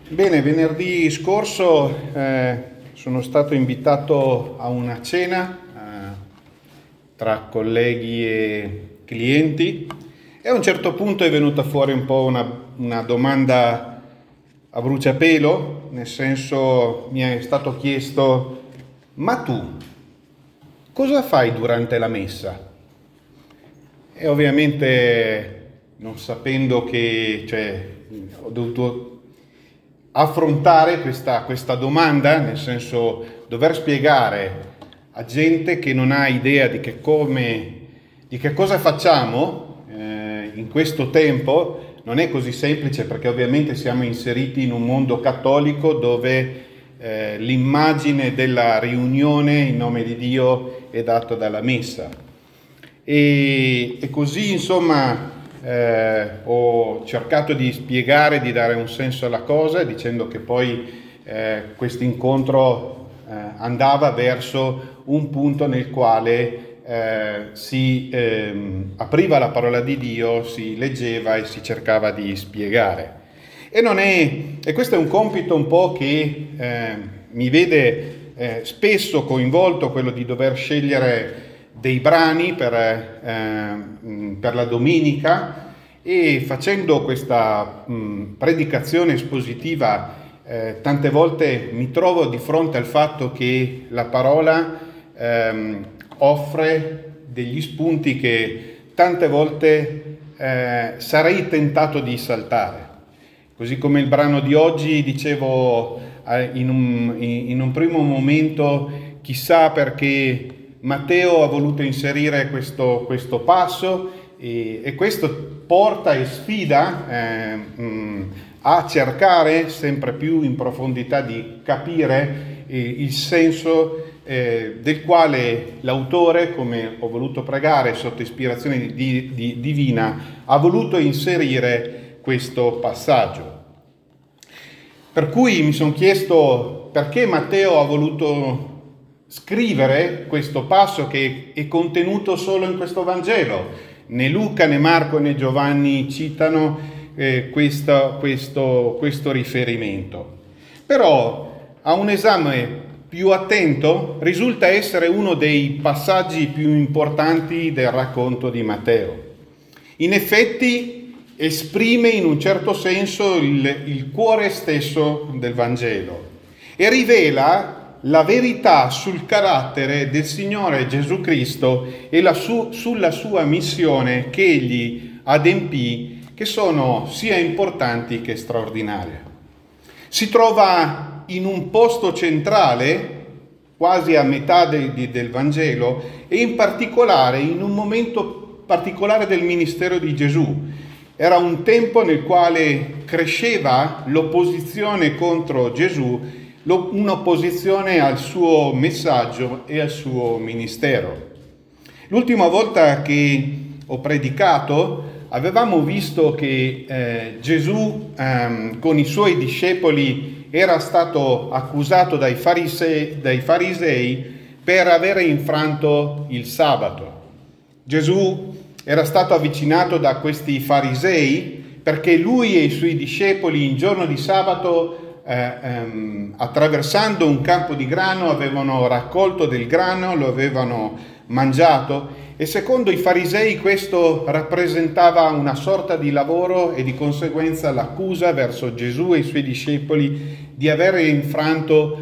Bene, venerdì scorso sono stato invitato a una cena tra colleghi e clienti e a un certo punto è venuta fuori un po' una domanda a bruciapelo, nel senso mi è stato chiesto: ma tu cosa fai durante la messa? E ovviamente non sapendo ho dovuto affrontare questa domanda, nel senso dover spiegare a gente che non ha idea di che cosa facciamo in questo tempo. Non è così semplice, perché ovviamente siamo inseriti in un mondo cattolico dove l'immagine della riunione in nome di Dio è data dalla messa. E così insomma ho cercato di spiegare, di dare un senso alla cosa, dicendo che poi questo incontro andava verso un punto nel quale si apriva la parola di Dio, si leggeva e si cercava di spiegare. E questo è un compito un po' che mi vede spesso coinvolto, quello di dover scegliere dei brani per la domenica, e facendo questa predicazione espositiva tante volte mi trovo di fronte al fatto che la parola offre degli spunti che tante volte sarei tentato di saltare. Così come il brano di oggi, dicevo in un primo momento, chissà perché Matteo ha voluto inserire questo passo, e questo porta e sfida a cercare sempre più in profondità di capire il senso del quale l'autore, come ho voluto pregare sotto ispirazione divina, ha voluto inserire questo passaggio. Per cui mi sono chiesto perché Matteo ha voluto scrivere questo passo che è contenuto solo in questo Vangelo. Né Luca, né Marco, né Giovanni citano questo riferimento. Però a un esame più attento risulta essere uno dei passaggi più importanti del racconto di Matteo. In effetti esprime in un certo senso il cuore stesso del Vangelo e rivela la verità sul carattere del Signore Gesù Cristo e sulla sua missione che egli adempì, che sono sia importanti che straordinarie. Si trova in un posto centrale, quasi a metà del Vangelo, e in particolare in un momento particolare del ministero di Gesù. Era un tempo nel quale cresceva l'opposizione contro Gesù, un'opposizione al suo messaggio e al suo ministero. L'ultima volta che ho predicato avevamo visto che Gesù con i suoi discepoli era stato accusato dai farisei per avere infranto il sabato. Gesù era stato avvicinato da questi farisei perché lui e i suoi discepoli in giorno di sabato, attraversando un campo di grano, avevano raccolto del grano, lo avevano mangiato, e secondo i farisei questo rappresentava una sorta di lavoro e di conseguenza l'accusa verso Gesù e i suoi discepoli di avere infranto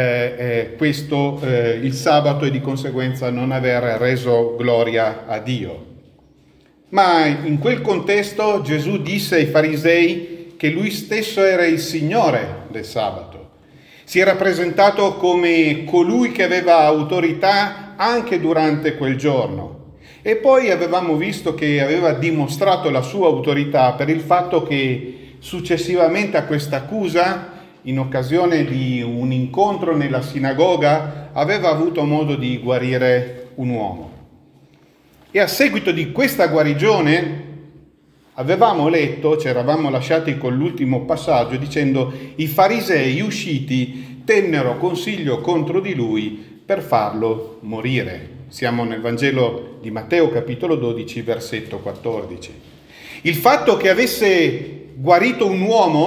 il sabato e di conseguenza non aver reso gloria a Dio. Ma in quel contesto Gesù disse ai farisei che lui stesso era il Signore del sabato. Si era presentato come colui che aveva autorità anche durante quel giorno. E poi avevamo visto che aveva dimostrato la sua autorità per il fatto che successivamente a questa accusa, in occasione di un incontro nella sinagoga, aveva avuto modo di guarire un uomo. E a seguito di questa guarigione avevamo letto, ci eravamo lasciati con l'ultimo passaggio dicendo: i farisei usciti tennero consiglio contro di lui per farlo morire. Siamo nel Vangelo di Matteo capitolo 12 versetto 14. Il fatto che avesse guarito un uomo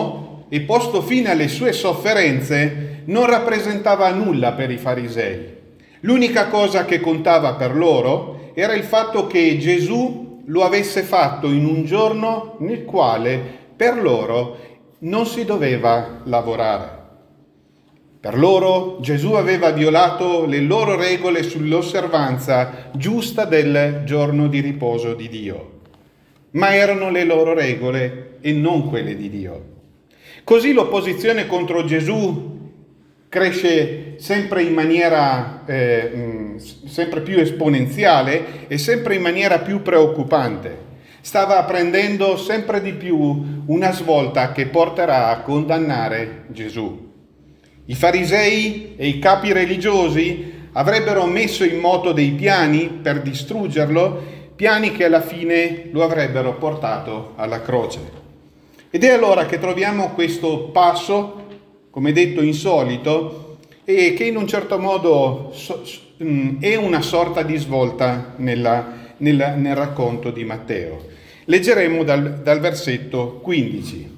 e posto fine alle sue sofferenze, non rappresentava nulla per i farisei. L'unica cosa che contava per loro era il fatto che Gesù lo avesse fatto in un giorno nel quale per loro non si doveva lavorare. Per loro Gesù aveva violato le loro regole sull'osservanza giusta del giorno di riposo di Dio, ma erano le loro regole e non quelle di Dio. Così l'opposizione contro Gesù cresce sempre in maniera sempre più esponenziale e sempre in maniera più preoccupante. Stava prendendo sempre di più una svolta che porterà a condannare Gesù. I farisei e i capi religiosi avrebbero messo in moto dei piani per distruggerlo, piani che alla fine lo avrebbero portato alla croce. Ed è allora che troviamo questo passo, come detto, insolito, e che in un certo modo è una sorta di svolta nel racconto di Matteo. Leggeremo dal versetto 15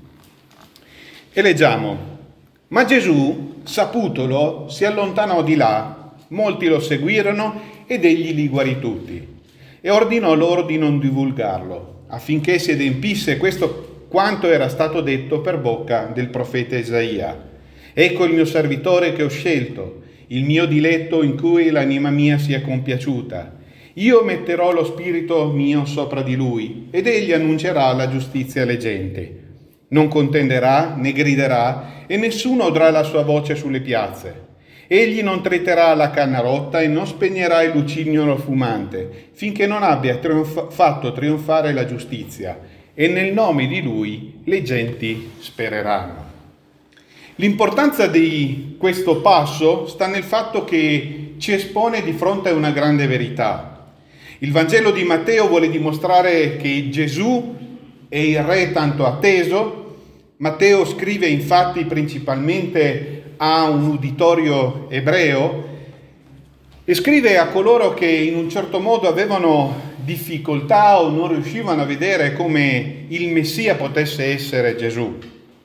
e leggiamo: ma Gesù, saputolo, si allontanò di là, molti lo seguirono ed egli li guarì tutti e ordinò loro di non divulgarlo, affinché si adempisse questo quanto era stato detto per bocca del profeta Isaia. Ecco il mio servitore che ho scelto, il mio diletto in cui l'anima mia sia compiaciuta. Io metterò lo spirito mio sopra di lui ed egli annuncerà la giustizia alle genti. Non contenderà né griderà e nessuno udrà la sua voce sulle piazze. Egli non triterà la canna rotta e non spegnerà il lucignolo fumante, finché non abbia fatto trionfare la giustizia, e nel nome di lui le genti spereranno. L'importanza di questo passo sta nel fatto che ci espone di fronte a una grande verità. Il Vangelo di Matteo vuole dimostrare che Gesù è il Re tanto atteso. Matteo scrive infatti principalmente a un uditorio ebreo e scrive a coloro che in un certo modo avevano difficoltà o non riuscivano a vedere come il Messia potesse essere Gesù.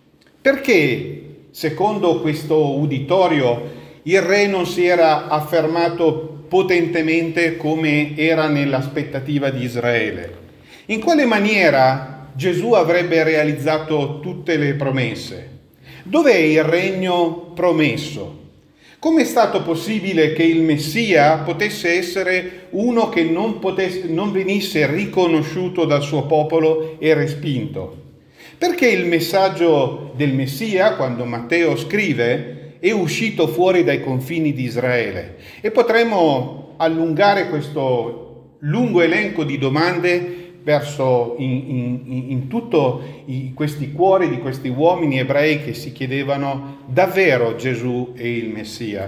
Perché, secondo questo uditorio, il Re non si era affermato potentemente come era nell'aspettativa di Israele? In quale maniera Gesù avrebbe realizzato tutte le promesse? Dov'è il regno promesso? Come è stato possibile che il Messia potesse essere uno che non venisse riconosciuto dal suo popolo e respinto? Perché il messaggio del Messia, quando Matteo scrive, è uscito fuori dai confini di Israele? E potremmo allungare questo lungo elenco di domande verso in tutto questi cuori di questi uomini ebrei che si chiedevano: davvero Gesù è il Messia?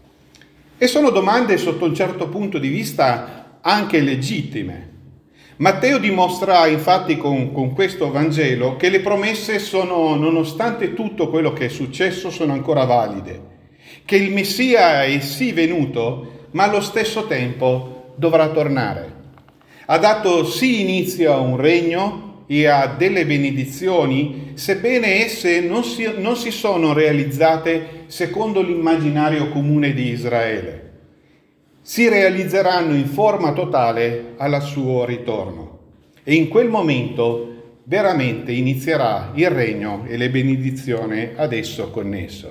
E sono domande sotto un certo punto di vista anche legittime. Matteo dimostra infatti con questo Vangelo che le promesse sono, nonostante tutto quello che è successo, sono ancora valide, che il Messia è sì venuto, ma allo stesso tempo dovrà tornare. Ha dato sì inizio a un regno e a delle benedizioni, sebbene esse non si sono realizzate secondo l'immaginario comune di Israele. Si realizzeranno in forma totale al suo ritorno. E in quel momento veramente inizierà il regno e le benedizioni ad esso connesso.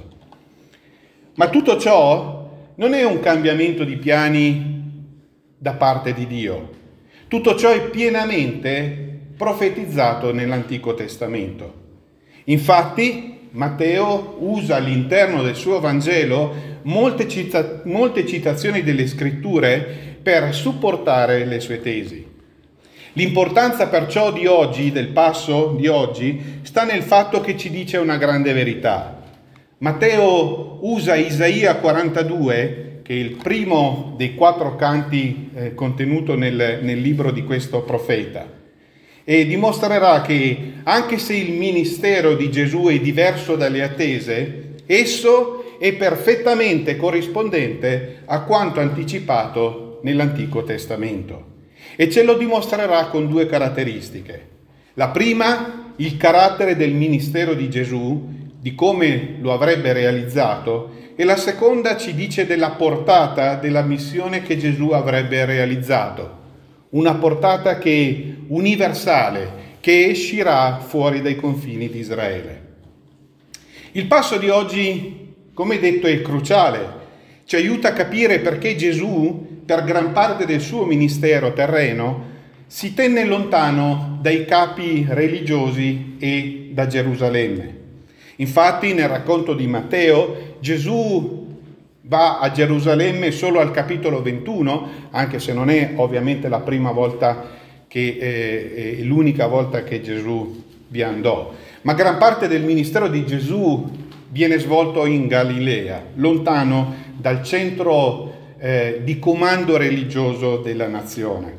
Ma tutto ciò non è un cambiamento di piani da parte di Dio. Tutto ciò è pienamente profetizzato nell'Antico Testamento. Infatti, Matteo usa all'interno del suo Vangelo molte citazioni delle Scritture per supportare le sue tesi. L'importanza perciò di oggi, del passo di oggi, sta nel fatto che ci dice una grande verità. Matteo usa Isaia 42, che è il primo dei 4 canti contenuto nel libro di questo profeta, e dimostrerà che anche se il ministero di Gesù è diverso dalle attese, esso è perfettamente corrispondente a quanto anticipato nell'Antico Testamento. E ce lo dimostrerà con 2 caratteristiche. La prima, il carattere del ministero di Gesù, di come lo avrebbe realizzato, e la seconda ci dice della portata della missione che Gesù avrebbe realizzato, una portata che è universale, che uscirà fuori dai confini di Israele. Il passo di oggi, come detto, è cruciale, ci aiuta a capire perché Gesù, per gran parte del suo ministero terreno, si tenne lontano dai capi religiosi e da Gerusalemme. Infatti, nel racconto di Matteo, Gesù va a Gerusalemme solo al capitolo 21, anche se non è ovviamente la prima volta è l'unica volta che Gesù vi andò. Ma gran parte del ministero di Gesù viene svolto in Galilea, lontano dal centro di comando religioso della nazione.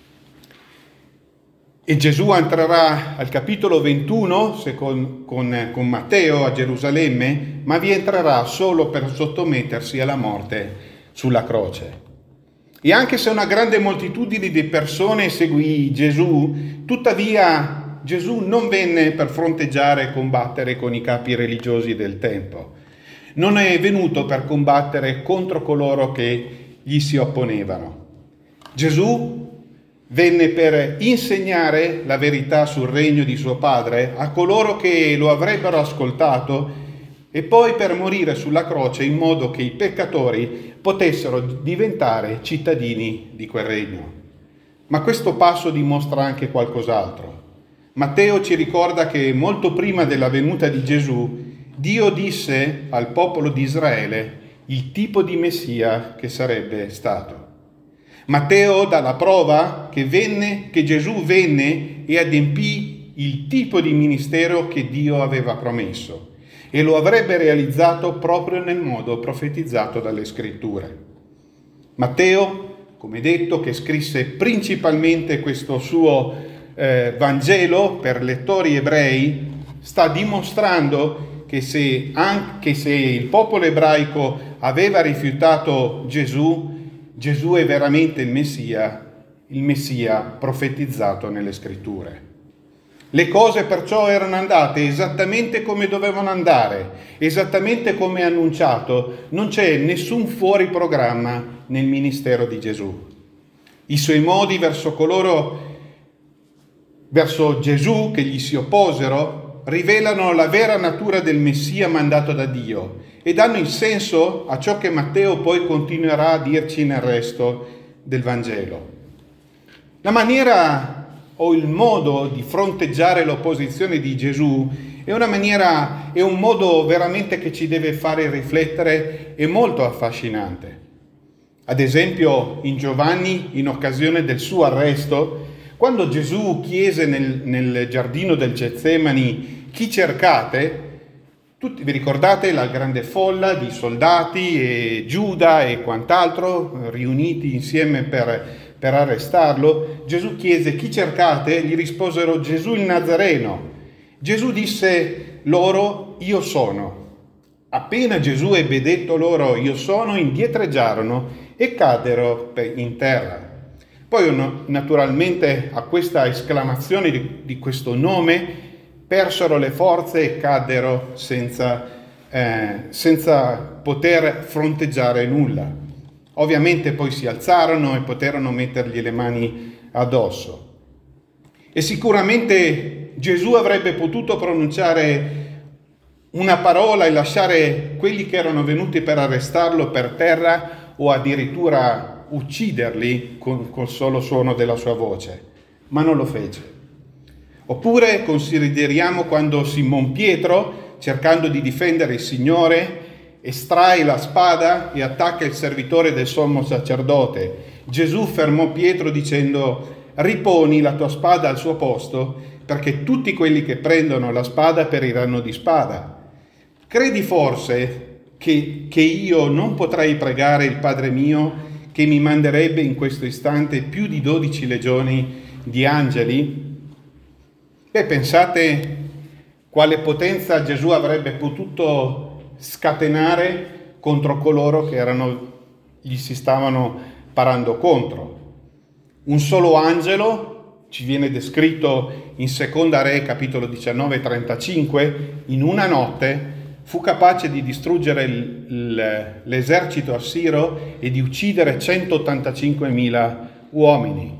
E Gesù entrerà al capitolo 21 con Matteo a Gerusalemme, ma vi entrerà solo per sottomettersi alla morte sulla croce. E anche se una grande moltitudine di persone seguì Gesù, tuttavia Gesù non venne per fronteggiare e combattere con i capi religiosi del tempo. Non è venuto per combattere contro coloro che gli si opponevano. Gesù venne per insegnare la verità sul regno di suo Padre a coloro che lo avrebbero ascoltato e poi per morire sulla croce in modo che i peccatori potessero diventare cittadini di quel regno. Ma questo passo dimostra anche qualcos'altro. Matteo ci ricorda che molto prima della venuta di Gesù, Dio disse al popolo di Israele il tipo di Messia che sarebbe stato. Matteo dà la prova che Gesù venne e adempì il tipo di ministero che Dio aveva promesso e lo avrebbe realizzato proprio nel modo profetizzato dalle Scritture. Matteo, come detto, che scrisse principalmente questo suo Vangelo per lettori ebrei, sta dimostrando che anche se il popolo ebraico aveva rifiutato Gesù, Gesù è veramente il Messia profetizzato nelle Scritture. Le cose perciò erano andate esattamente come dovevano andare, esattamente come annunciato. Non c'è nessun fuori programma nel ministero di Gesù. I suoi modi verso Gesù che gli si opposero rivelano la vera natura del Messia mandato da Dio e danno il senso a ciò che Matteo poi continuerà a dirci nel resto del Vangelo. La maniera o il modo di fronteggiare l'opposizione di Gesù è un modo veramente che ci deve fare riflettere e molto affascinante. Ad esempio, in Giovanni, in occasione del suo arresto, quando Gesù chiese nel giardino del Getsemani chi cercate, tutti vi ricordate la grande folla di soldati e Giuda e quant'altro riuniti insieme per arrestarlo? Gesù chiese chi cercate? Gli risposero Gesù il Nazareno. Gesù disse loro io sono. Appena Gesù ebbe detto loro io sono, indietreggiarono e caddero in terra. Poi naturalmente a questa esclamazione di questo nome persero le forze e caddero senza poter fronteggiare nulla. Ovviamente poi si alzarono e poterono mettergli le mani addosso. E sicuramente Gesù avrebbe potuto pronunciare una parola e lasciare quelli che erano venuti per arrestarlo per terra o addirittura ucciderli col solo suono della sua voce, ma non lo fece. Oppure consideriamo quando Simon Pietro, cercando di difendere il Signore, estrae la spada e attacca il servitore del sommo sacerdote. Gesù fermò Pietro dicendo: riponi la tua spada al suo posto, perché tutti quelli che prendono la spada periranno di spada. Credi forse che io non potrei pregare il Padre mio che mi manderebbe in questo istante più di 12 legioni di angeli? Pensate quale potenza Gesù avrebbe potuto scatenare contro coloro che gli si stavano parando contro. Un solo angelo, ci viene descritto in Seconda Re, capitolo 19, 35, in una notte fu capace di distruggere l'esercito assiro e di uccidere 185.000 uomini.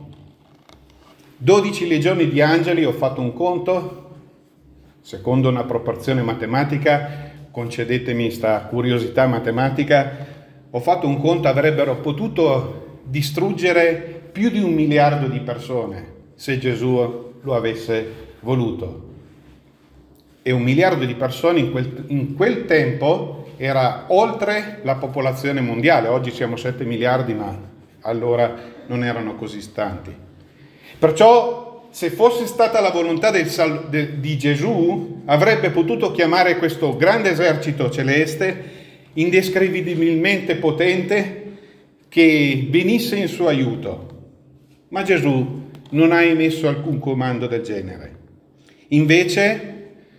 12 legioni di angeli, ho fatto un conto, secondo una proporzione matematica, concedetemi sta curiosità matematica, ho fatto un conto, avrebbero potuto distruggere più di 1 miliardo di persone se Gesù lo avesse voluto. E 1 miliardo di persone in quel tempo era oltre la popolazione mondiale. Oggi siamo 7 miliardi, ma allora non erano così tanti. Perciò, se fosse stata la volontà di Gesù, avrebbe potuto chiamare questo grande esercito celeste, indescrivibilmente potente, che venisse in suo aiuto. Ma Gesù non ha emesso alcun comando del genere. Invece,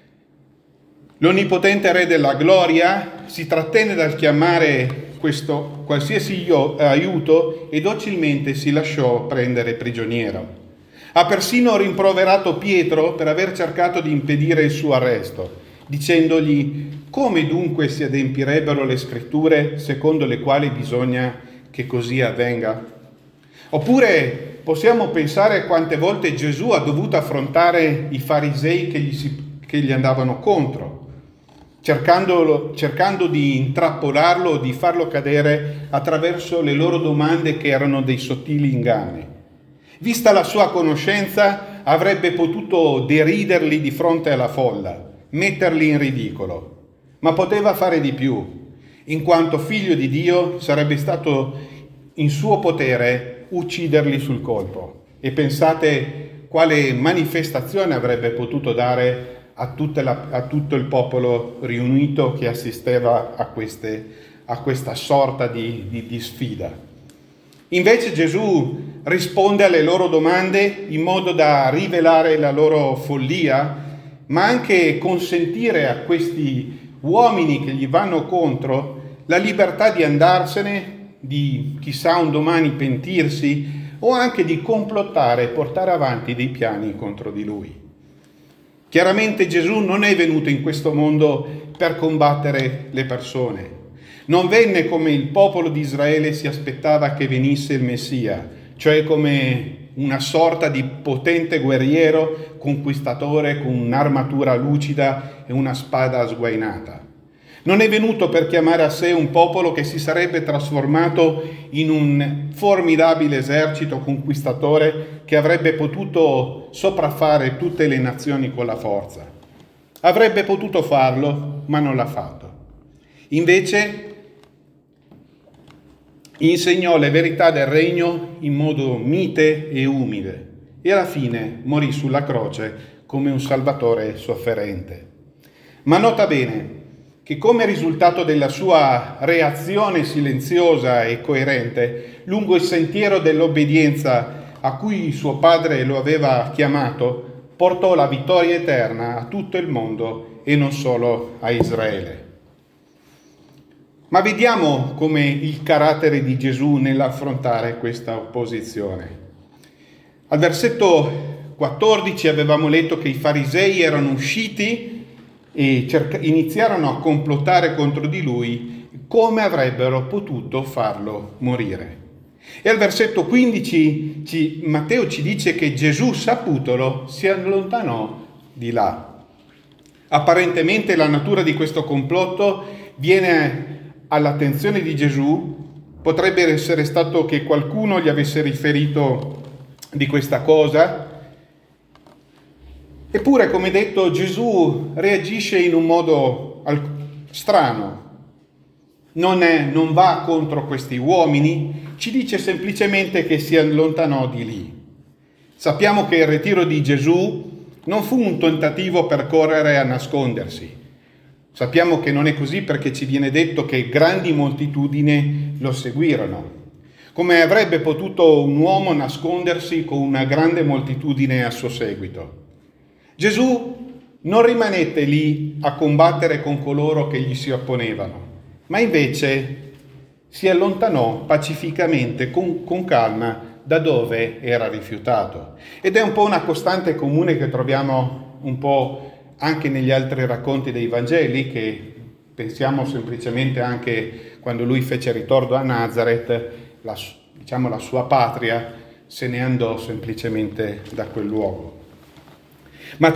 l'onnipotente Re della Gloria si trattenne dal chiamare questo qualsiasi aiuto e docilmente si lasciò prendere prigioniero. Ha persino rimproverato Pietro per aver cercato di impedire il suo arresto, dicendogli: come dunque si adempirebbero le scritture secondo le quali bisogna che così avvenga? Oppure possiamo pensare quante volte Gesù ha dovuto affrontare i farisei che gli andavano contro, cercando di intrappolarlo, di farlo cadere attraverso le loro domande che erano dei sottili inganni. Vista la sua conoscenza, avrebbe potuto deriderli di fronte alla folla, metterli in ridicolo, ma poteva fare di più. In quanto figlio di Dio, sarebbe stato in suo potere ucciderli sul colpo. E pensate quale manifestazione avrebbe potuto dare a tutto il popolo riunito che assisteva a questa sorta di sfida. Invece Gesù risponde alle loro domande in modo da rivelare la loro follia, ma anche consentire a questi uomini che gli vanno contro la libertà di andarsene, di chissà un domani pentirsi o anche di complottare e portare avanti dei piani contro di lui. Chiaramente Gesù non è venuto in questo mondo per combattere le persone. Non venne come il popolo di Israele si aspettava che venisse il Messia, cioè come una sorta di potente guerriero, conquistatore con un'armatura lucida e una spada sguainata. Non è venuto per chiamare a sé un popolo che si sarebbe trasformato in un formidabile esercito conquistatore che avrebbe potuto sopraffare tutte le nazioni con la forza. Avrebbe potuto farlo, ma non l'ha fatto. Invece insegnò le verità del regno in modo mite e umile e alla fine morì sulla croce come un salvatore sofferente. Ma nota bene che come risultato della sua reazione silenziosa e coerente lungo il sentiero dell'obbedienza a cui suo padre lo aveva chiamato, portò la vittoria eterna a tutto il mondo e non solo a Israele. Ma vediamo come il carattere di Gesù nell'affrontare questa opposizione. Al versetto 14 avevamo letto che i farisei erano usciti e iniziarono a complottare contro di lui come avrebbero potuto farlo morire. E al versetto 15 Matteo ci dice che Gesù, saputolo, si allontanò di là. Apparentemente la natura di questo complotto viene all'attenzione di Gesù. Potrebbe essere stato che qualcuno gli avesse riferito di questa cosa. Eppure, come detto, Gesù reagisce in un modo strano. Non va contro questi uomini, ci dice semplicemente che si allontanò di lì. Sappiamo che il ritiro di Gesù non fu un tentativo per correre a nascondersi. Sappiamo che non è così perché ci viene detto che grandi moltitudini lo seguirono. Come avrebbe potuto un uomo nascondersi con una grande moltitudine a suo seguito? Gesù non rimanette lì a combattere con coloro che gli si opponevano, ma invece si allontanò pacificamente, con calma, da dove era rifiutato. Ed è un po' una costante comune che troviamo un po' anche negli altri racconti dei Vangeli, che pensiamo semplicemente anche quando lui fece ritorno a Nazareth, la sua patria, se ne andò semplicemente da quel luogo. Ma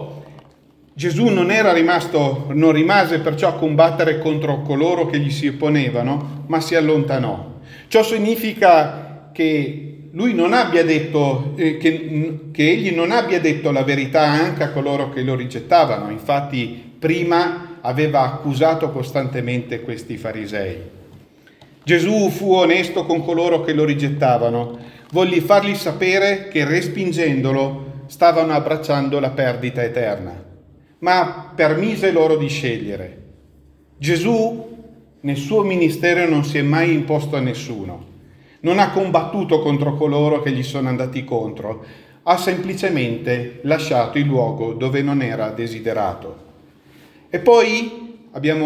Gesù non rimase perciò a combattere contro coloro che gli si opponevano, ma si allontanò. Ciò significa che lui non abbia detto, che egli non abbia detto la verità anche a coloro che lo rigettavano. Infatti prima aveva accusato costantemente questi farisei. Gesù fu onesto con coloro che lo rigettavano, volle fargli sapere che respingendolo stavano abbracciando la perdita eterna, ma permise loro di scegliere. Gesù nel suo ministero non si è mai imposto a nessuno, non ha combattuto contro coloro che gli sono andati contro, ha semplicemente lasciato il luogo dove non era desiderato. E poi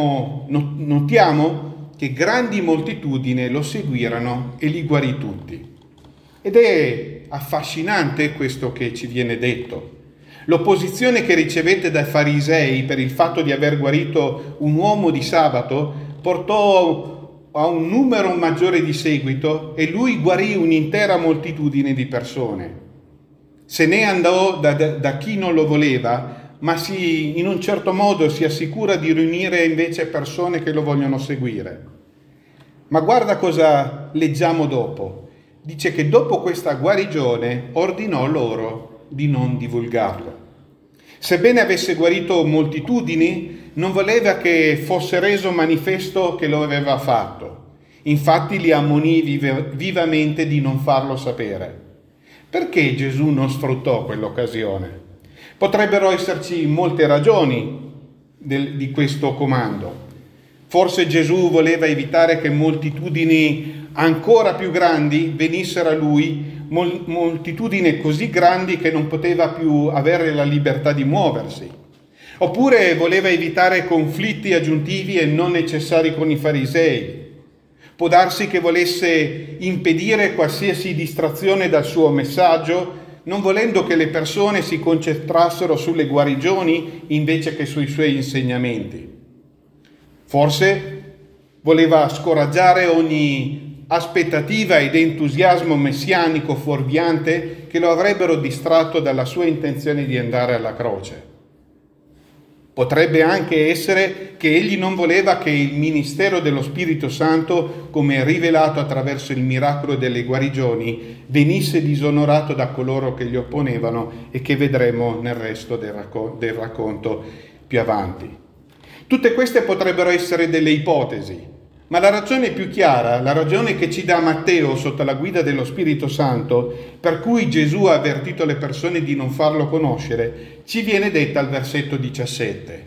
notiamo che grandi moltitudini lo seguirono e li guarì tutti. Ed è affascinante questo che ci viene detto. L'opposizione che ricevette dai farisei per il fatto di aver guarito un uomo di sabato portò a un numero maggiore di seguito e lui guarì un'intera moltitudine di persone. Se ne andò da chi non lo voleva, ma in un certo modo si assicura di riunire invece persone che lo vogliono seguire. Ma guarda cosa leggiamo dopo. Dice che dopo questa guarigione ordinò loro di non divulgarlo. Sebbene avesse guarito moltitudini, non voleva che fosse reso manifesto che lo aveva fatto. Infatti li ammonì vivamente di non farlo sapere. Perché Gesù non sfruttò quell'occasione? Potrebbero esserci molte ragioni di questo comando. Forse Gesù voleva evitare che moltitudini ancora più grandi venissero a lui, moltitudini così grandi che non poteva più avere la libertà di muoversi. Oppure voleva evitare conflitti aggiuntivi e non necessari con i farisei. Può darsi che volesse impedire qualsiasi distrazione dal suo messaggio, non volendo che le persone si concentrassero sulle guarigioni invece che sui suoi insegnamenti. Forse voleva scoraggiare ogni aspettativa ed entusiasmo messianico fuorviante che lo avrebbero distratto dalla sua intenzione di andare alla croce. Potrebbe anche essere che egli non voleva che il ministero dello Spirito Santo, come rivelato attraverso il miracolo delle guarigioni, venisse disonorato da coloro che gli opponevano e che vedremo nel resto del racconto più avanti. Tutte queste potrebbero essere delle ipotesi, ma la ragione più chiara, la ragione che ci dà Matteo sotto la guida dello Spirito Santo, per cui Gesù ha avvertito le persone di non farlo conoscere, ci viene detta al versetto 17,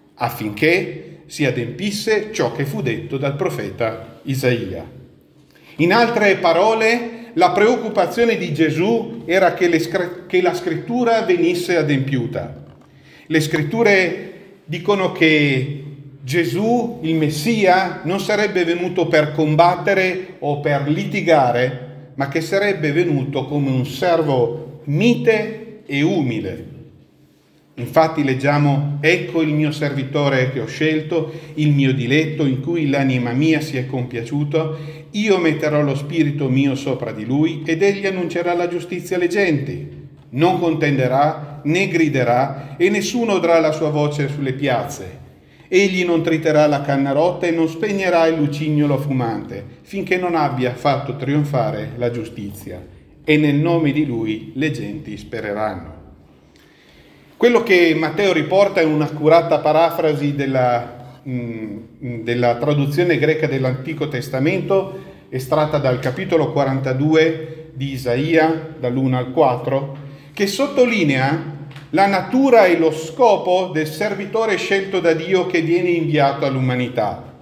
affinché si adempisse ciò che fu detto dal profeta Isaia. In altre parole, la preoccupazione di Gesù era che la scrittura venisse adempiuta. Le scritture dicono che Gesù, il Messia, non sarebbe venuto per combattere o per litigare, ma che sarebbe venuto come un servo mite e umile. Infatti leggiamo: ecco il mio servitore che ho scelto, il mio diletto, in cui l'anima mia si è compiaciuto. Io metterò lo spirito mio sopra di lui ed egli annuncerà la giustizia alle genti. Non contenderà né griderà e nessuno udrà la sua voce sulle piazze. Egli non triterà la canna rotta e non spegnerà il lucignolo fumante, finché non abbia fatto trionfare la giustizia, e nel nome di lui le genti spereranno. Quello che Matteo riporta è un'accurata parafrasi della traduzione greca dell'Antico Testamento, estratta dal capitolo 42 di Isaia, dall'1 al 4, che sottolinea la natura e lo scopo del servitore scelto da Dio che viene inviato all'umanità.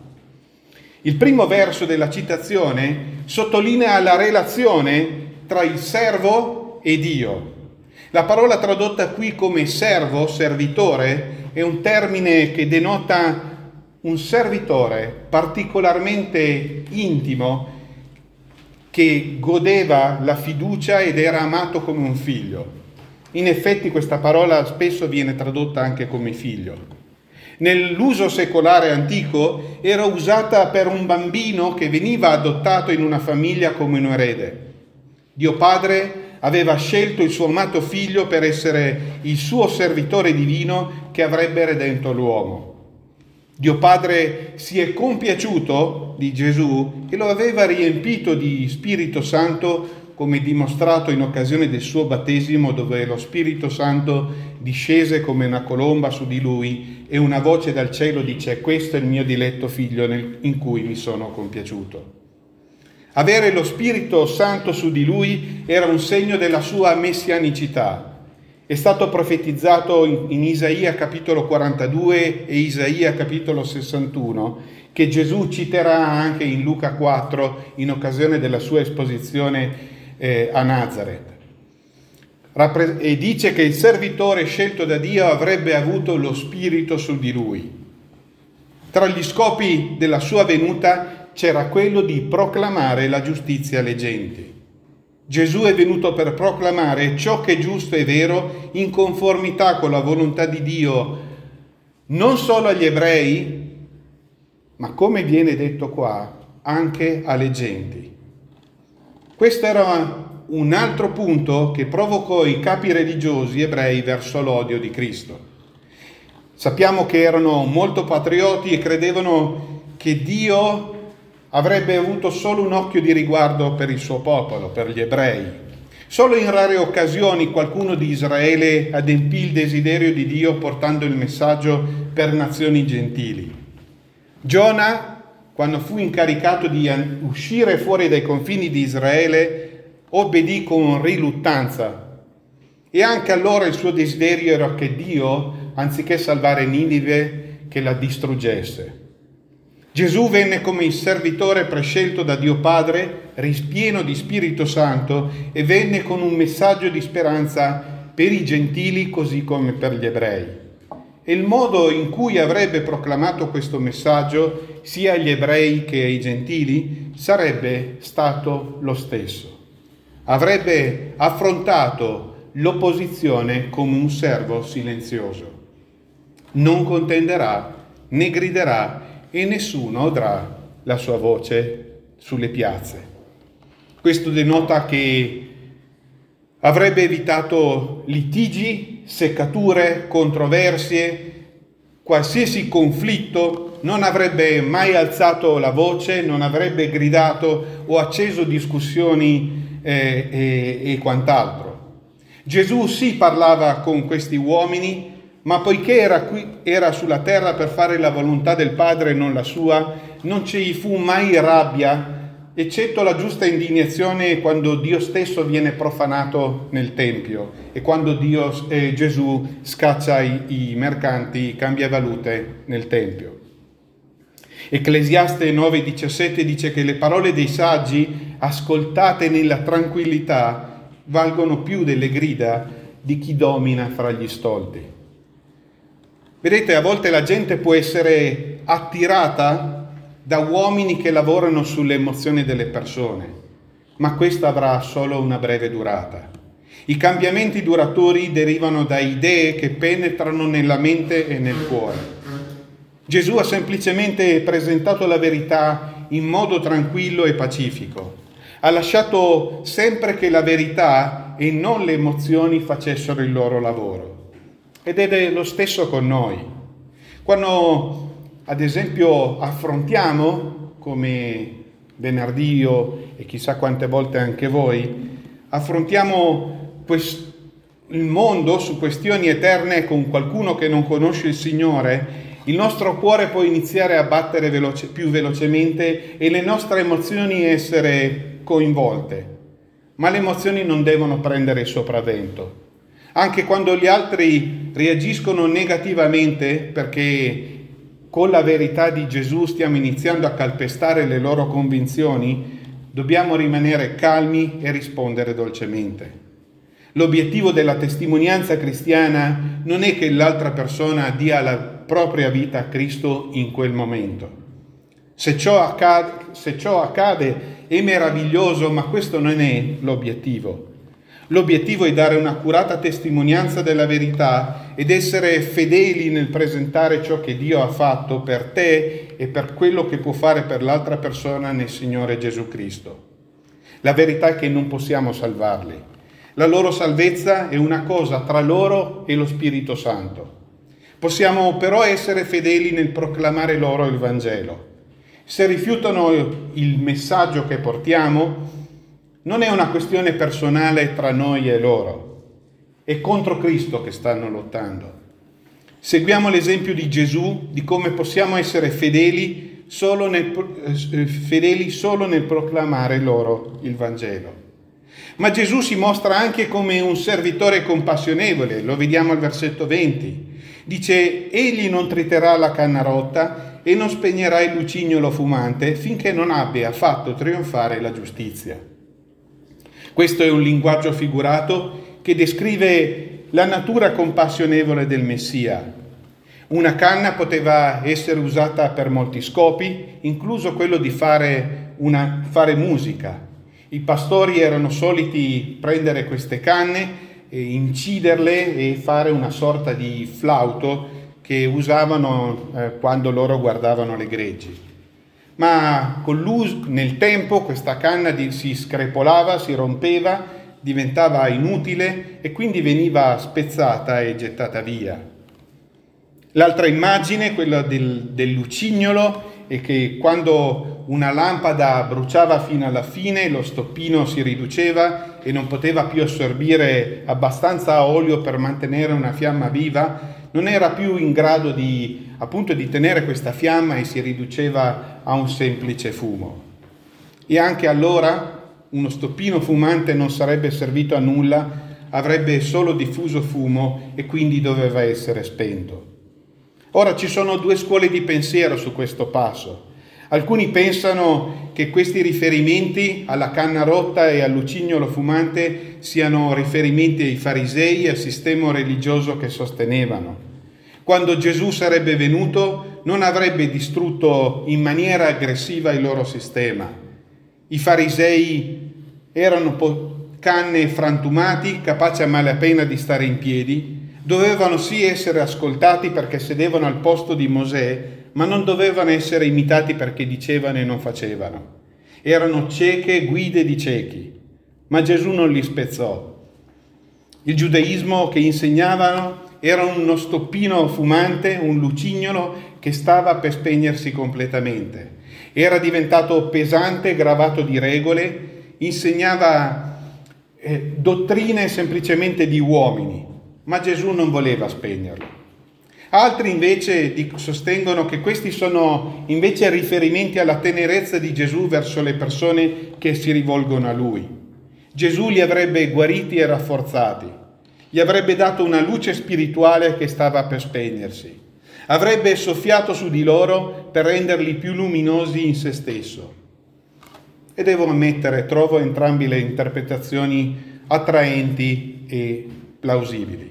Il primo verso della citazione sottolinea la relazione tra il servo e Dio. La parola tradotta qui come servo, servitore, è un termine che denota un servitore particolarmente intimo che godeva la fiducia ed era amato come un figlio. In effetti questa parola spesso viene tradotta anche come figlio. Nell'uso secolare antico era usata per un bambino che veniva adottato in una famiglia come un erede. Dio Padre aveva scelto il suo amato figlio per essere il suo servitore divino che avrebbe redento l'uomo. Dio Padre si è compiaciuto di Gesù e lo aveva riempito di Spirito Santo, come dimostrato in occasione del suo battesimo, dove lo Spirito Santo discese come una colomba su di lui e una voce dal cielo dice: questo è il mio diletto figlio in cui mi sono compiaciuto. Avere lo Spirito Santo su di lui era un segno della sua messianicità. È stato profetizzato in Isaia capitolo 42 e Isaia capitolo 61, che Gesù citerà anche in Luca 4 in occasione della sua esposizione a Nazareth. E dice che il servitore scelto da Dio avrebbe avuto lo Spirito su di lui. Tra gli scopi della sua venuta c'era quello di proclamare la giustizia alle genti. Gesù è venuto per proclamare ciò che è giusto e vero in conformità con la volontà di Dio, non solo agli ebrei, ma come viene detto qua, anche alle genti. Questo era un altro punto che provocò i capi religiosi ebrei verso l'odio di Cristo. Sappiamo che erano molto patrioti e credevano che Dio avrebbe avuto solo un occhio di riguardo per il suo popolo, per gli ebrei. Solo in rare occasioni qualcuno di Israele adempì il desiderio di Dio portando il messaggio per nazioni gentili. Giona, quando fu incaricato di uscire fuori dai confini di Israele, obbedì con riluttanza. E anche allora il suo desiderio era che Dio, anziché salvare Ninive, che la distruggesse. Gesù venne come il servitore prescelto da Dio Padre, ripieno di Spirito Santo, e venne con un messaggio di speranza per i gentili così come per gli ebrei. E il modo in cui avrebbe proclamato questo messaggio sia agli ebrei che ai gentili sarebbe stato lo stesso. Avrebbe affrontato l'opposizione come un servo silenzioso. Non contenderà né griderà e nessuno udrà la sua voce sulle piazze. Questo denota che avrebbe evitato litigi, seccature, controversie, qualsiasi conflitto, non avrebbe mai alzato la voce, non avrebbe gridato o acceso discussioni e quant'altro. Gesù sì parlava con questi uomini, ma poiché era sulla terra per fare la volontà del Padre e non la sua, non ci fu mai rabbia, eccetto la giusta indignazione quando Dio stesso viene profanato nel Tempio e quando Gesù scaccia i mercanti, i cambiavalute nel Tempio. Ecclesiaste 9,17 dice che le parole dei saggi, ascoltate nella tranquillità, valgono più delle grida di chi domina fra gli stolti. Vedete, a volte la gente può essere attirata da uomini che lavorano sulle emozioni delle persone, ma questo avrà solo una breve durata. I cambiamenti duraturi derivano da idee che penetrano nella mente e nel cuore. Gesù ha semplicemente presentato la verità in modo tranquillo e pacifico. Ha lasciato sempre che la verità e non le emozioni facessero il loro lavoro. Ed è lo stesso con noi. Quando ad esempio affrontiamo, come venerdì io e chissà quante volte anche voi, affrontiamo il mondo su questioni eterne con qualcuno che non conosce il Signore, il nostro cuore può iniziare a battere più velocemente e le nostre emozioni essere coinvolte. Ma le emozioni non devono prendere il sopravvento. Anche quando gli altri reagiscono negativamente perché con la verità di Gesù stiamo iniziando a calpestare le loro convinzioni, dobbiamo rimanere calmi e rispondere dolcemente. L'obiettivo della testimonianza cristiana non è che l'altra persona dia la propria vita a Cristo in quel momento. Se ciò accade è meraviglioso, ma questo non è l'obiettivo. L'obiettivo è dare un'accurata testimonianza della verità ed essere fedeli nel presentare ciò che Dio ha fatto per te e per quello che può fare per l'altra persona nel Signore Gesù Cristo. La verità è che non possiamo salvarli. La loro salvezza è una cosa tra loro e lo Spirito Santo. Possiamo però essere fedeli nel proclamare loro il Vangelo. Se rifiutano il messaggio che portiamo, non è una questione personale tra noi e loro, è contro Cristo che stanno lottando. Seguiamo l'esempio di Gesù di come possiamo essere fedeli solo nel proclamare loro il Vangelo. Ma Gesù si mostra anche come un servitore compassionevole, lo vediamo al versetto 20. Dice: egli non triterà la canna rotta e non spegnerà il lucignolo fumante finché non abbia fatto trionfare la giustizia. Questo è un linguaggio figurato che descrive la natura compassionevole del Messia. Una canna poteva essere usata per molti scopi, incluso quello di fare musica. I pastori erano soliti prendere queste canne, inciderle e fare una sorta di flauto che usavano quando loro guardavano le greggi. Ma nel tempo questa canna si screpolava, si rompeva, diventava inutile e quindi veniva spezzata e gettata via. L'altra immagine, quella del lucignolo, è che quando una lampada bruciava fino alla fine, lo stoppino si riduceva e non poteva più assorbire abbastanza olio per mantenere una fiamma viva, non era più in grado di tenere questa fiamma e si riduceva a un semplice fumo. E anche allora uno stoppino fumante non sarebbe servito a nulla, avrebbe solo diffuso fumo e quindi doveva essere spento. Ora ci sono due scuole di pensiero su questo passo. Alcuni pensano che questi riferimenti alla canna rotta e al lucignolo fumante siano riferimenti ai farisei e al sistema religioso che sostenevano. Quando Gesù sarebbe venuto, non avrebbe distrutto in maniera aggressiva il loro sistema. I farisei erano canne frantumati, capaci a malapena di stare in piedi, dovevano sì essere ascoltati perché sedevano al posto di Mosè, ma non dovevano essere imitati perché dicevano e non facevano. Erano cieche guide di ciechi, ma Gesù non li spezzò. Il giudaismo che insegnavano era uno stoppino fumante, un lucignolo che stava per spegnersi completamente. Era diventato pesante, gravato di regole, insegnava dottrine semplicemente di uomini, ma Gesù non voleva spegnerlo. Altri invece sostengono che questi sono invece riferimenti alla tenerezza di Gesù verso le persone che si rivolgono a Lui. Gesù li avrebbe guariti e rafforzati, gli avrebbe dato una luce spirituale che stava per spegnersi, avrebbe soffiato su di loro per renderli più luminosi in se stesso. E devo ammettere, trovo entrambe le interpretazioni attraenti e plausibili.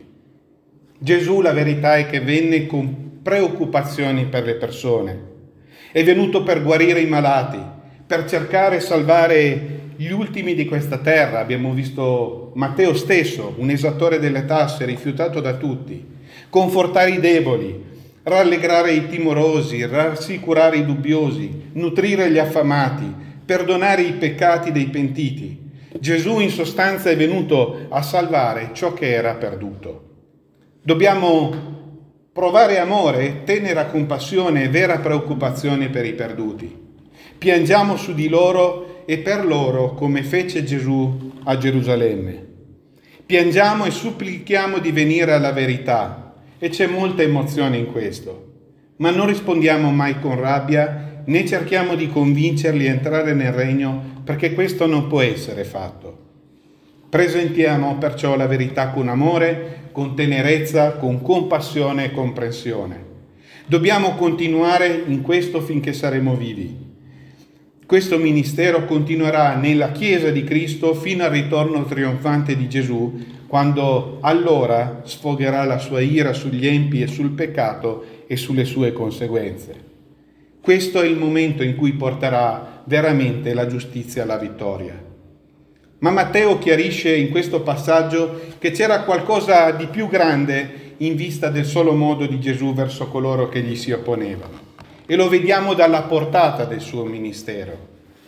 Gesù, la verità è che venne con preoccupazioni per le persone. È venuto per guarire i malati, per cercare e salvare gli ultimi di questa terra. Abbiamo visto Matteo stesso, un esattore delle tasse, rifiutato da tutti. Confortare i deboli, rallegrare i timorosi, rassicurare i dubbiosi, nutrire gli affamati, perdonare i peccati dei pentiti. Gesù in sostanza è venuto a salvare ciò che era perduto. Dobbiamo provare amore, tenera compassione e vera preoccupazione per i perduti. Piangiamo su di loro e per loro come fece Gesù a Gerusalemme. Piangiamo e supplichiamo di venire alla verità e c'è molta emozione in questo, ma non rispondiamo mai con rabbia né cerchiamo di convincerli a entrare nel regno perché questo non può essere fatto. Presentiamo perciò la verità con amore, con tenerezza, con compassione e comprensione. Dobbiamo continuare in questo finché saremo vivi. Questo ministero continuerà nella Chiesa di Cristo fino al ritorno trionfante di Gesù, quando allora sfogherà la sua ira sugli empi e sul peccato e sulle sue conseguenze. Questo è il momento in cui porterà veramente la giustizia alla vittoria. Ma Matteo chiarisce in questo passaggio che c'era qualcosa di più grande in vista del solo modo di Gesù verso coloro che gli si opponevano. E lo vediamo dalla portata del suo ministero.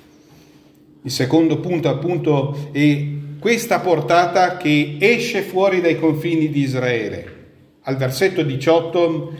Il secondo punto appunto è questa portata che esce fuori dai confini di Israele. Al versetto 18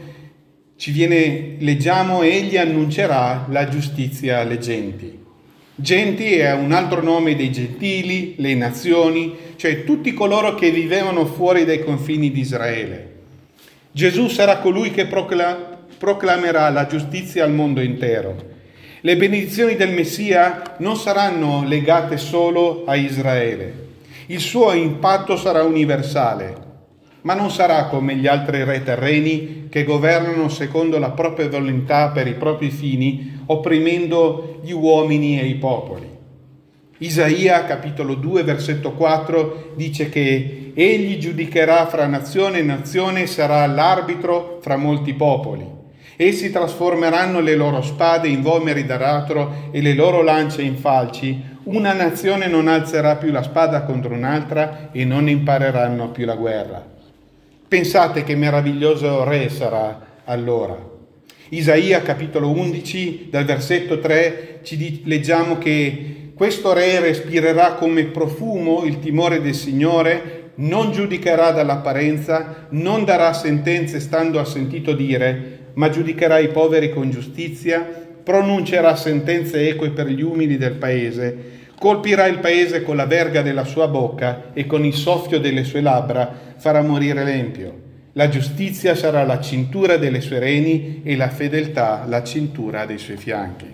leggiamo: egli annuncerà la giustizia alle genti. Genti è un altro nome dei gentili, le nazioni, cioè tutti coloro che vivevano fuori dai confini di Israele. Gesù sarà colui che proclamerà la giustizia al mondo intero. Le benedizioni del Messia non saranno legate solo a Israele. Il suo impatto sarà universale, ma non sarà come gli altri re terreni che governano secondo la propria volontà per i propri fini, opprimendo gli uomini e i popoli. Isaia, capitolo 2, versetto 4, dice che egli giudicherà fra nazione e nazione, sarà l'arbitro fra molti popoli. Essi trasformeranno le loro spade in vomeri d'aratro e le loro lance in falci. Una nazione non alzerà più la spada contro un'altra e non impareranno più la guerra. Pensate che meraviglioso re sarà allora. Isaia, capitolo 11, dal versetto 3, leggiamo che questo re respirerà come profumo il timore del Signore, non giudicherà dall'apparenza, non darà sentenze stando a sentito dire, ma giudicherà i poveri con giustizia, pronuncerà sentenze eque per gli umili del paese, colpirà il paese con la verga della sua bocca e con il soffio delle sue labbra farà morire l'empio. La giustizia sarà la cintura delle sue reni e la fedeltà la cintura dei suoi fianchi.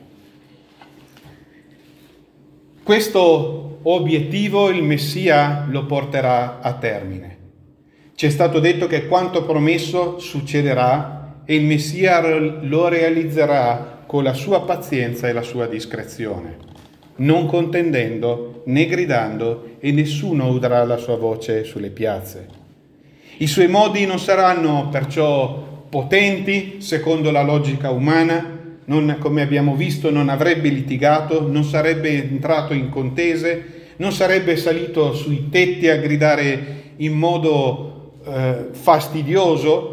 Questo obiettivo il Messia lo porterà a termine. Ci è stato detto che quanto promesso succederà e il Messia lo realizzerà con la sua pazienza e la sua discrezione, non contendendo né gridando, e nessuno udrà la sua voce sulle piazze. I suoi modi non saranno perciò potenti secondo la logica umana, come abbiamo visto non avrebbe litigato, non sarebbe entrato in contese, non sarebbe salito sui tetti a gridare in modo fastidioso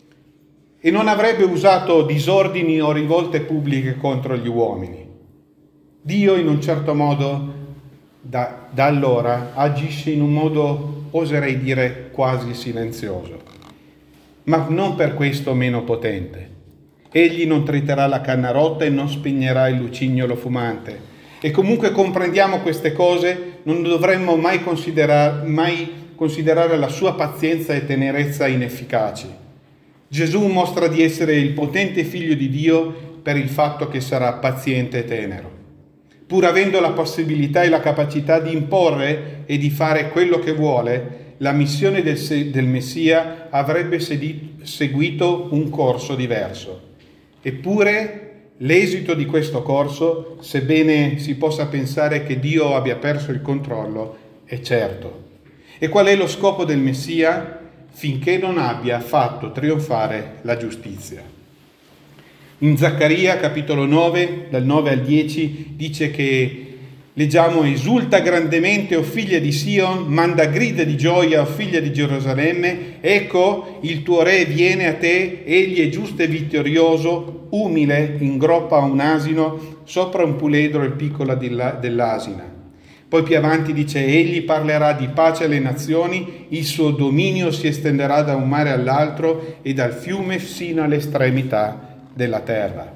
e non avrebbe usato disordini o rivolte pubbliche contro gli uomini. Dio in un certo modo da allora agisce in un modo, oserei dire, quasi silenzioso, ma non per questo meno potente. Egli non triterà la canna rotta e non spegnerà il lucignolo fumante. E comunque comprendiamo queste cose, non dovremmo mai considerare la sua pazienza e tenerezza inefficaci. Gesù mostra di essere il potente figlio di Dio per il fatto che sarà paziente e tenero. Pur avendo la possibilità e la capacità di imporre e di fare quello che vuole, la missione del Messia avrebbe seguito un corso diverso. Eppure l'esito di questo corso, sebbene si possa pensare che Dio abbia perso il controllo, è certo. E qual è lo scopo del Messia? Finché non abbia fatto trionfare la giustizia. In Zaccaria, capitolo 9, dal 9 al 10, dice che, leggiamo, esulta grandemente, o figlia di Sion, manda grida di gioia, o figlia di Gerusalemme, ecco, il tuo re viene a te, egli è giusto e vittorioso, umile, ingroppa un asino, sopra un puledro il piccolo dell'asina. Poi più avanti dice, egli parlerà di pace alle nazioni, il suo dominio si estenderà da un mare all'altro e dal fiume sino all'estremità della terra.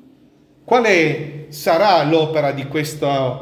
Quale sarà l'opera di questo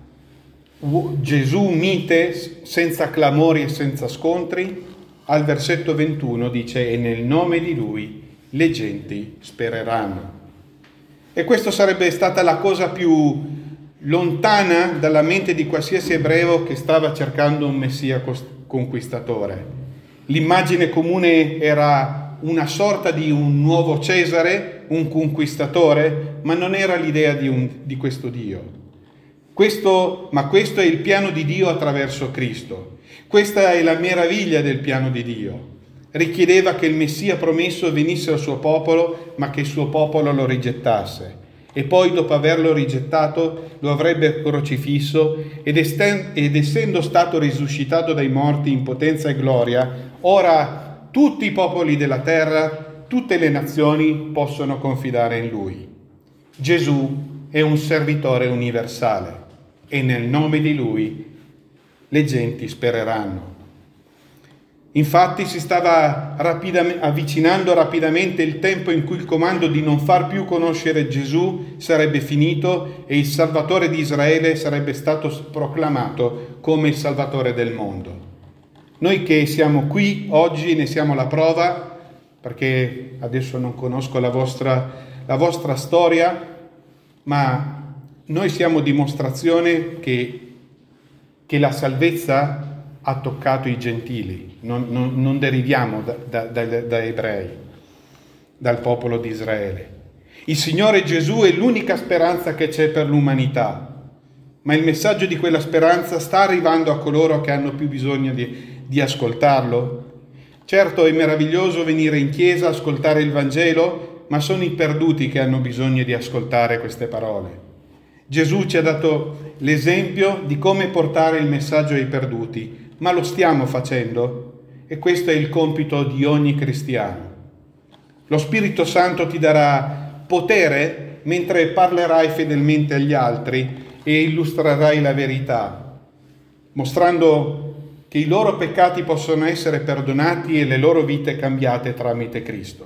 Gesù mite senza clamori e senza scontri? Al versetto 21 dice, e nel nome di lui le genti spereranno. E questo sarebbe stata la cosa più lontana dalla mente di qualsiasi ebreo che stava cercando un Messia conquistatore. L'immagine comune era una sorta di un nuovo Cesare, un conquistatore, ma non era l'idea di questo Dio. Questo è il piano di Dio attraverso Cristo. Questa è la meraviglia del piano di Dio. Richiedeva che il Messia promesso venisse al suo popolo, ma che il suo popolo lo rigettasse. e poi, dopo averlo rigettato, lo avrebbe crocifisso ed essendo stato risuscitato dai morti in potenza e gloria, ora tutti i popoli della terra, tutte le nazioni possono confidare in lui. Gesù è un servitore universale e nel nome di lui le genti spereranno. Infatti si stava avvicinando rapidamente il tempo in cui il comando di non far più conoscere Gesù sarebbe finito e il Salvatore di Israele sarebbe stato proclamato come il Salvatore del mondo. Noi che siamo qui oggi ne siamo la prova, perché adesso non conosco la vostra storia, ma noi siamo dimostrazione che la salvezza ha toccato i gentili, non deriviamo da ebrei, dal popolo di Israele. Il Signore Gesù è l'unica speranza che c'è per l'umanità, ma il messaggio di quella speranza sta arrivando a coloro che hanno più bisogno di ascoltarlo. Certo, è meraviglioso venire in chiesa, ascoltare il Vangelo, ma sono i perduti che hanno bisogno di ascoltare queste parole. Gesù ci ha dato l'esempio di come portare il messaggio ai perduti, ma lo stiamo facendo e questo è il compito di ogni cristiano. Lo Spirito Santo ti darà potere mentre parlerai fedelmente agli altri e illustrerai la verità, mostrando che i loro peccati possono essere perdonati e le loro vite cambiate tramite Cristo.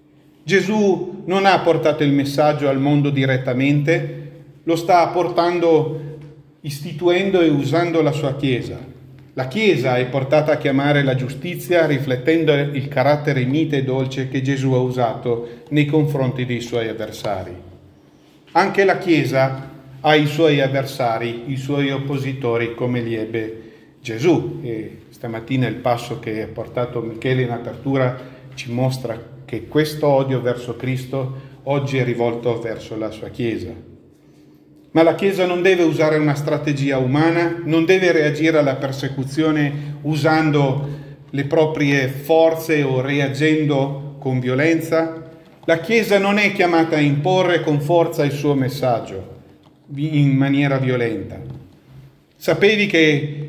Gesù non ha portato il messaggio al mondo direttamente, lo sta portando istituendo e usando la sua Chiesa. La Chiesa è portata a chiamare la giustizia riflettendo il carattere mite e dolce che Gesù ha usato nei confronti dei suoi avversari. Anche la Chiesa ha i suoi avversari, i suoi oppositori, come li ebbe Gesù. E stamattina il passo che ha portato Michele in apertura ci mostra che questo odio verso Cristo oggi è rivolto verso la sua Chiesa. Ma la Chiesa non deve usare una strategia umana, non deve reagire alla persecuzione usando le proprie forze o reagendo con violenza. La Chiesa non è chiamata a imporre con forza il suo messaggio in maniera violenta. Sapevi che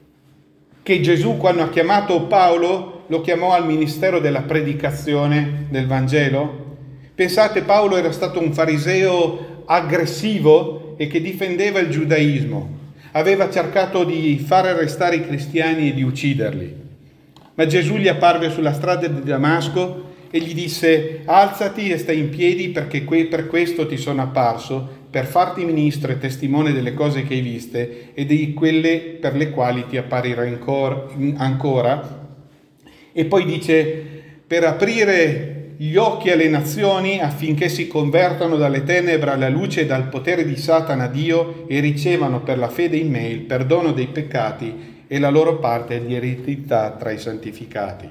Gesù, quando ha chiamato Paolo, lo chiamò al ministero della predicazione del Vangelo? Pensate, Paolo era stato un fariseo aggressivo e che difendeva il giudaismo. Aveva cercato di far arrestare i cristiani e di ucciderli. Ma Gesù gli apparve sulla strada di Damasco e gli disse: alzati e stai in piedi, perché per questo ti sono apparso, per farti ministro e testimone delle cose che hai viste e di quelle per le quali ti apparirai ancora. E poi dice: per aprire gli occhi alle nazioni affinché si convertano dalle tenebre alla luce e dal potere di Satana a Dio e ricevano per la fede in me il perdono dei peccati e la loro parte di eredità tra i santificati.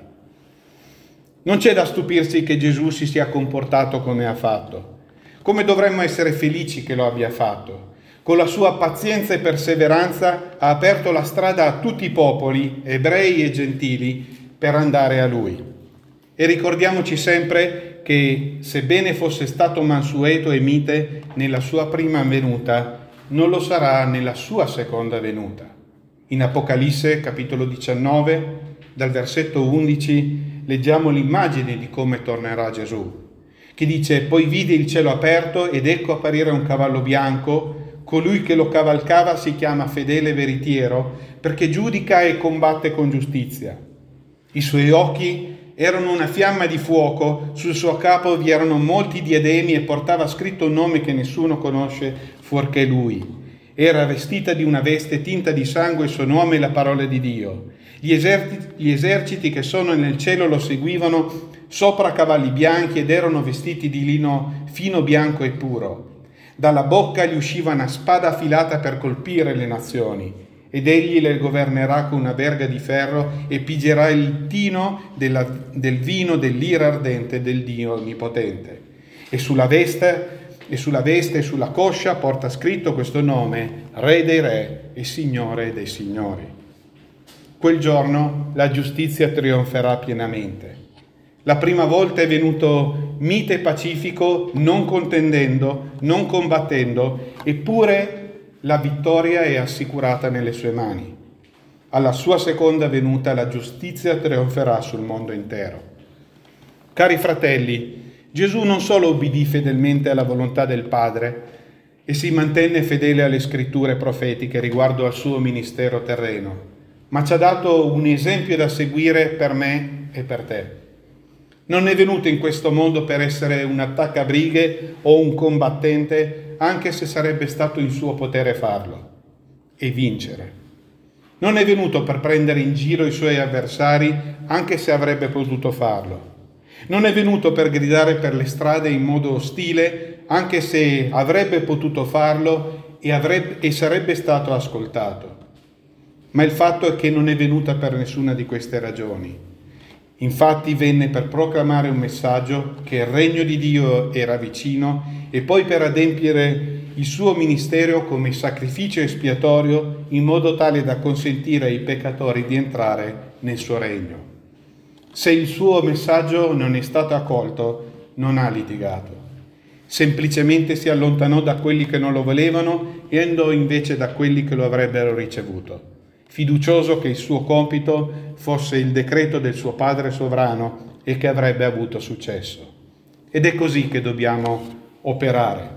Non c'è da stupirsi che Gesù si sia comportato come ha fatto. Come dovremmo essere felici che lo abbia fatto. Con la sua pazienza e perseveranza ha aperto la strada a tutti i popoli, ebrei e gentili, per andare a Lui. E ricordiamoci sempre che, sebbene fosse stato mansueto e mite nella sua prima venuta, non lo sarà nella sua seconda venuta. In Apocalisse, capitolo 19, dal versetto 11, leggiamo l'immagine di come tornerà Gesù, che dice: poi vidi il cielo aperto ed ecco apparire un cavallo bianco, colui che lo cavalcava si chiama Fedele Veritiero, perché giudica e combatte con giustizia. I suoi occhi erano una fiamma di fuoco, sul suo capo vi erano molti diademi e portava scritto un nome che nessuno conosce fuorché lui. Era vestita di una veste tinta di sangue, il suo nome è la parola di Dio. Gli eserciti che sono nel cielo lo seguivano sopra cavalli bianchi ed erano vestiti di lino fino, bianco e puro. Dalla bocca gli usciva una spada affilata per colpire le nazioni. Ed egli le governerà con una verga di ferro e pigerà il tino del vino dell'ira ardente del Dio Onnipotente. E sulla veste e sulla coscia porta scritto questo nome: Re dei Re e Signore dei Signori. Quel giorno la giustizia trionferà pienamente. La prima volta è venuto mite e pacifico, non contendendo, non combattendo, eppure la vittoria è assicurata nelle sue mani. Alla sua seconda venuta la giustizia trionferà sul mondo intero. Cari fratelli, Gesù non solo obbedì fedelmente alla volontà del Padre e si mantenne fedele alle scritture profetiche riguardo al suo ministero terreno, ma ci ha dato un esempio da seguire per me e per te. Non è venuto in questo mondo per essere un attaccabrighe o un combattente, anche se sarebbe stato in suo potere farlo e vincere. Non è venuto per prendere in giro i suoi avversari, anche se avrebbe potuto farlo. Non è venuto per gridare per le strade in modo ostile, anche se avrebbe potuto farlo e sarebbe stato ascoltato. Ma il fatto è che non è venuta per nessuna di queste ragioni. Infatti venne per proclamare un messaggio che il regno di Dio era vicino e poi per adempiere il suo ministero come sacrificio espiatorio in modo tale da consentire ai peccatori di entrare nel suo regno. Se il suo messaggio non è stato accolto, non ha litigato. Semplicemente si allontanò da quelli che non lo volevano e andò invece da quelli che lo avrebbero ricevuto, fiducioso che il suo compito fosse il decreto del suo Padre sovrano e che avrebbe avuto successo. Ed è così che dobbiamo operare.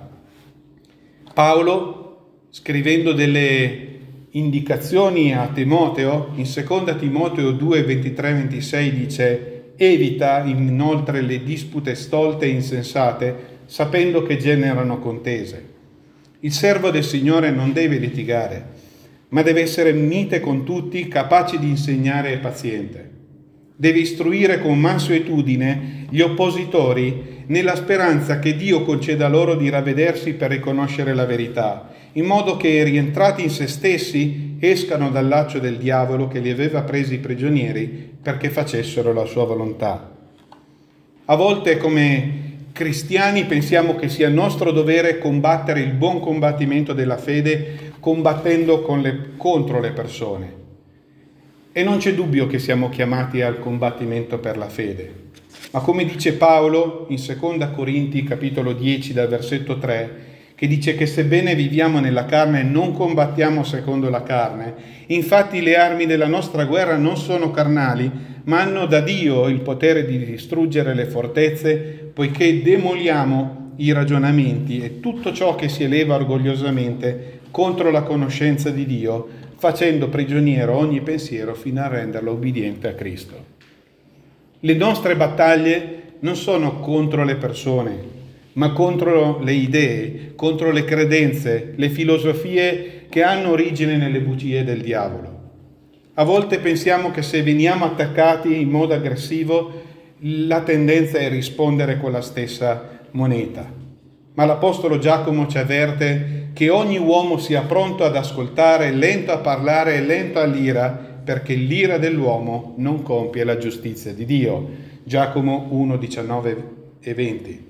Paolo, scrivendo delle indicazioni a Timoteo, in 2 Timoteo 2, 23-26 dice: evita inoltre le dispute stolte e insensate, sapendo che generano contese. Il servo del Signore non deve litigare, ma deve essere mite con tutti, capace di insegnare e paziente. Deve istruire con mansuetudine gli oppositori nella speranza che Dio conceda loro di ravvedersi per riconoscere la verità, in modo che, rientrati in se stessi, escano dal laccio del diavolo che li aveva presi prigionieri perché facessero la sua volontà. A volte, come cristiani, pensiamo che sia nostro dovere combattere il buon combattimento della fede combattendo contro le persone. E non c'è dubbio che siamo chiamati al combattimento per la fede. Ma come dice Paolo in 2 Corinti capitolo 10 dal versetto 3, che dice che sebbene viviamo nella carne non combattiamo secondo la carne, infatti le armi della nostra guerra non sono carnali, ma hanno da Dio il potere di distruggere le fortezze, poiché demoliamo i ragionamenti e tutto ciò che si eleva orgogliosamente contro la conoscenza di Dio, facendo prigioniero ogni pensiero fino a renderlo obbediente a Cristo. Le nostre battaglie non sono contro le persone, ma contro le idee, contro le credenze, le filosofie che hanno origine nelle bugie del diavolo. A volte pensiamo che se veniamo attaccati in modo aggressivo, la tendenza è rispondere con la stessa moneta. Ma l'Apostolo Giacomo ci avverte che ogni uomo sia pronto ad ascoltare, lento a parlare e lento all'ira, perché l'ira dell'uomo non compie la giustizia di Dio. Giacomo 1, 19 e 20.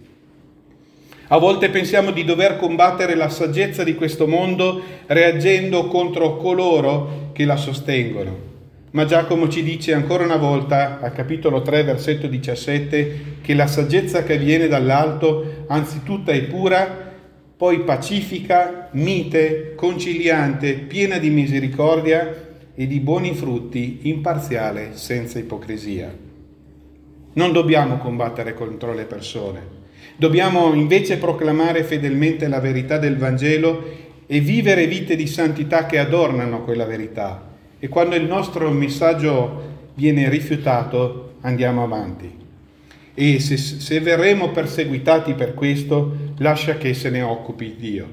A volte pensiamo di dover combattere la saggezza di questo mondo reagendo contro coloro che la sostengono. Ma Giacomo ci dice ancora una volta, al capitolo 3, versetto 17, che la saggezza che viene dall'alto anzitutto è pura, poi pacifica, mite, conciliante, piena di misericordia e di buoni frutti, imparziale, senza ipocrisia. Non dobbiamo combattere contro le persone. Dobbiamo invece proclamare fedelmente la verità del Vangelo e vivere vite di santità che adornano quella verità. E quando il nostro messaggio viene rifiutato, andiamo avanti. E se verremo perseguitati per questo, lascia che se ne occupi Dio.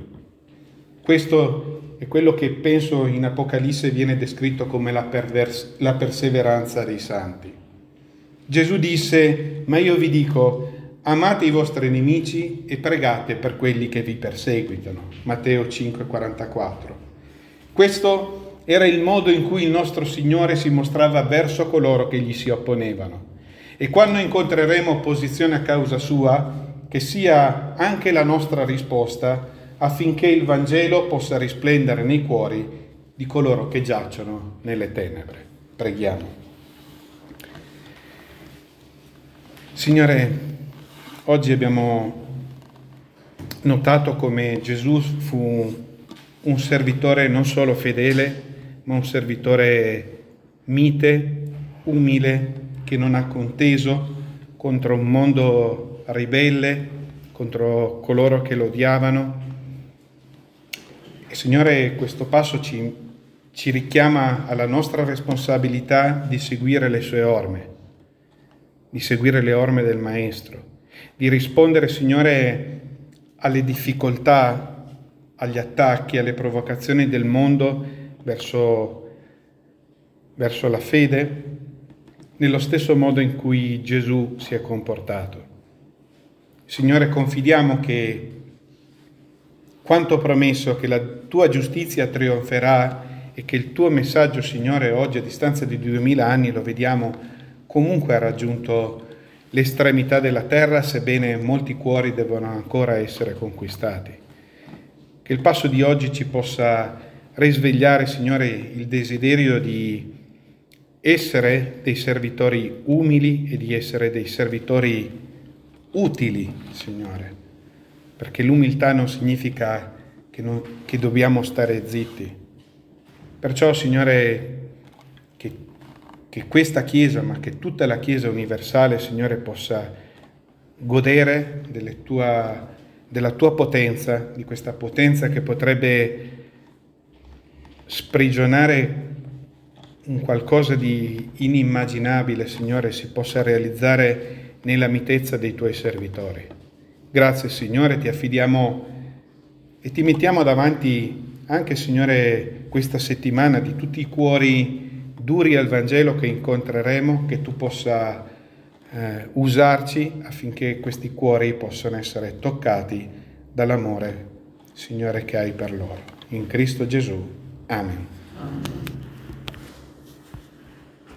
Questo è quello che penso in Apocalisse viene descritto come la perseveranza dei santi. Gesù disse: ma io vi dico, amate i vostri nemici e pregate per quelli che vi perseguitano. Matteo 5,44. Questo era il modo in cui il nostro Signore si mostrava verso coloro che gli si opponevano. E quando incontreremo opposizione a causa sua, che sia anche la nostra risposta affinché il Vangelo possa risplendere nei cuori di coloro che giacciono nelle tenebre. Preghiamo. Signore, oggi abbiamo notato come Gesù fu un servitore non solo fedele, ma un servitore mite, umile, che non ha conteso contro un mondo ribelle, contro coloro che lo odiavano. E Signore, questo passo ci richiama alla nostra responsabilità di seguire le sue orme, di seguire le orme del Maestro, di rispondere, Signore, alle difficoltà, agli attacchi, alle provocazioni del mondo verso la fede, nello stesso modo in cui Gesù si è comportato. Signore, confidiamo che quanto promesso, che la tua giustizia trionferà e che il tuo messaggio, Signore, oggi a distanza di 2000 anni, lo vediamo, comunque ha raggiunto l'estremità della terra, sebbene molti cuori devono ancora essere conquistati. Che il passo di oggi ci possa risvegliare, Signore, il desiderio di essere dei servitori umili e di essere dei servitori utili, Signore, perché l'umiltà non significa che dobbiamo stare zitti. Perciò, Signore, che questa Chiesa, ma che tutta la Chiesa universale, Signore, possa godere della tua potenza, di questa potenza che potrebbe sprigionare un qualcosa di inimmaginabile, Signore, si possa realizzare nella mitezza dei tuoi servitori. Grazie, Signore, ti affidiamo e ti mettiamo davanti anche, Signore, questa settimana di tutti i cuori duri al Vangelo che incontreremo, che tu possa usarci affinché questi cuori possano essere toccati dall'amore, Signore, che hai per loro. In Cristo Gesù. Amen.